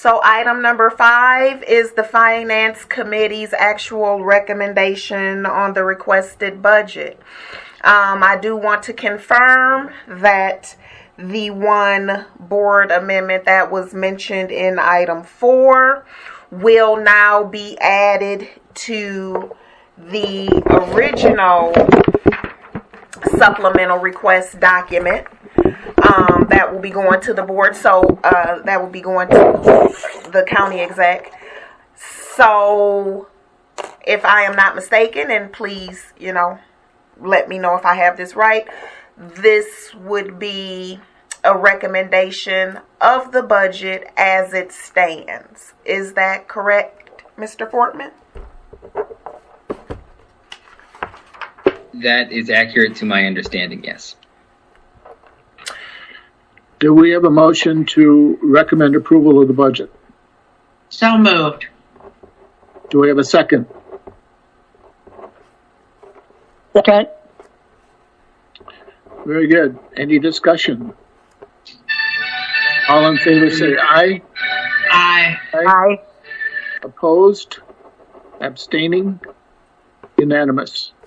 So item number 5 is the Finance Committee's actual recommendation on the requested budget. I do want to confirm that the one board amendment that was mentioned in item 4 will now be added to the original supplemental request document. That will be going to the board, so that will be going to the county exec. So if I am not mistaken, and please, let me know if I have this right, this would be a recommendation of the budget as it stands. Is that correct, Mr. Fortman? That is accurate to my understanding, yes. Do we have a motion to recommend approval of the budget? So moved. Do we have a second? Second. Very good. Any discussion? All in favor say aye. Aye. Aye. Opposed? Abstaining? Unanimous.